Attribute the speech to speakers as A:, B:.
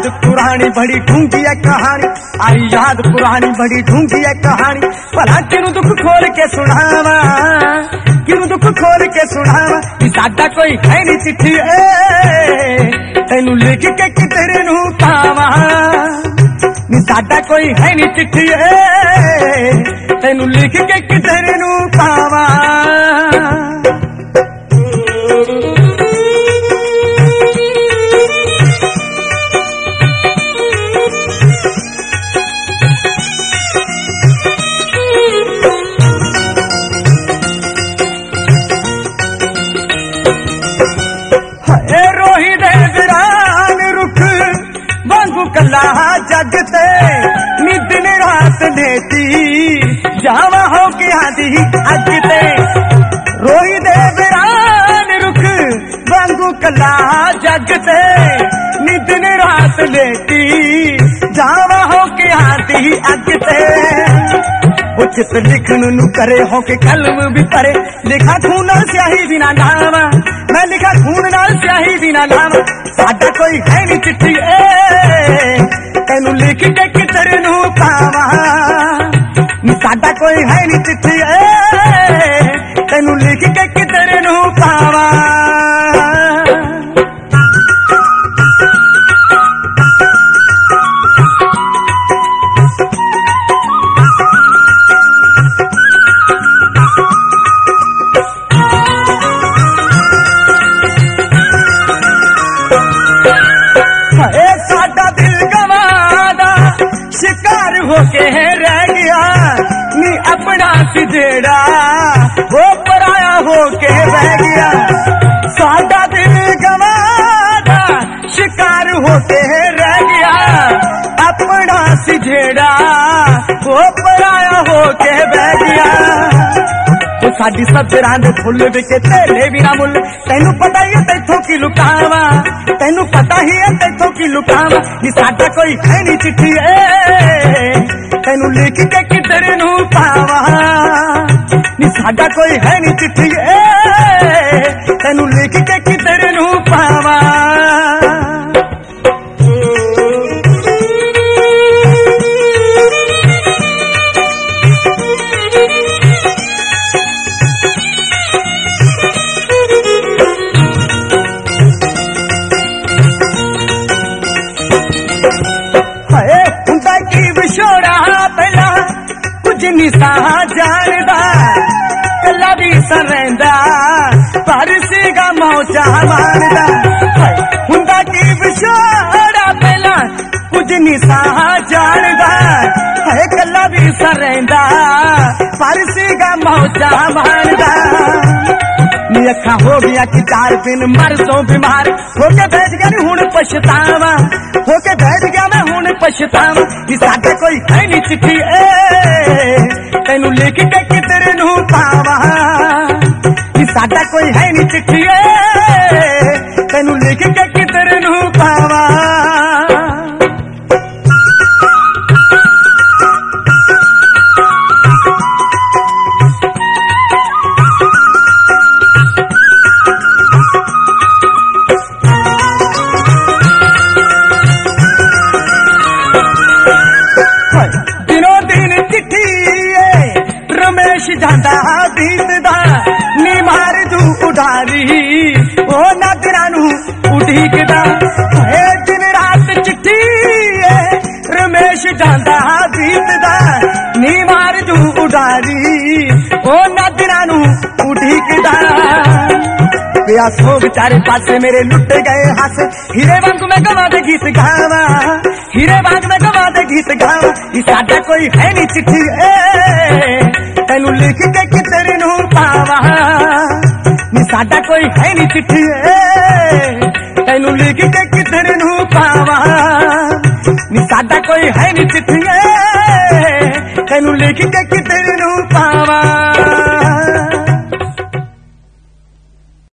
A: याद पुरानी बड़ी ढूंढी है कहानी, आई याद पुरानी बड़ी ढूंढी है कहानी। भला किनू दुख खोल के सुनावा, किनू दुख खोल के सुनावा, साडा कोई है नी चिट्ठी तेनू लिख के किधर नू पावा। साडा कोई है नी चिट्ठी तेनू लिख के किधर नू पावा। कला जगते नी दिन रात लेती जावा हो के आदि अगते। रोई दे वीरान रुख वांगू कला जगते नी दिन रात लेती जावा हो के आदि अगते। उचित लिखन नू करे हो के कलम भी करे, लिखा खून नाल स्याही बिना लावा, मैं लिखा खून नाल स्याही बिना लावा। साडा कोई है नी चिट्ठी तेनू लिख के किधर नू पावा। साडा कोई है नी चिट्ठी तेनू लिख के किधर नू पावा। होके रह गया नी अपना सिजेड़ा, वो पराया होके बह गया। साडा दिल गवादा शिकार होके रह गया, अपना सिजेड़ा वो पराया होके बह गया। वो साडी सजरां दे फुल विके तेरे बिना मुल, तेनू पता ही है तैथों की लुकावा, तेनू पता ही है तैथों की लुकावा। ये साडा कोई है नी चिट्ठी तेनू लिख के किधर नू पावा। नी साडा कोई है नी चिट्ठी तेनू लिख के किधर नू पावा। निसा जानदा कला भी सरेंदा पर सीगा मौजा मारदा। हुंदा की विछोड़ा पहला कुछ निसा जानदा है, कला भी सरेंदा पर सीगा मौजा मारदा। नी अखा हो गया कि 4 दिन मरसों बीमार होके बैठ गया नी हुण पछतावा, होके बैठ गया मैं हुण पछतावा। कि साडा कोई है नी चिट्ठी तेनू लिख के किधर नू पावा। कि साडा कोई है नी चिट्ठी तेनू लिख के किधर नू पावा। जांदा बीतदा नी मार तू उडारी ओ नादरा नू उडीकदा। दिन रात चिट्ठी रमेश जांदा बीतदा नी मार तू उडारी ओ नादरा नू उडीकदा। प्यास हो चारे पासे मेरे लुट गए हंस, हीरे वांग मैं गवा दे गीत गावा, हीरे वांग मैं गवा दे गीत गावा। ये साडा कोई है नी चिट्ठी तेनू लिख के किधर नू पावा। नी साडा कोई है नी चिट्ठी तेनू लिख के किधर नू पावा। नी साडा कोई है नी चिट्ठी तेनू लिख के किधर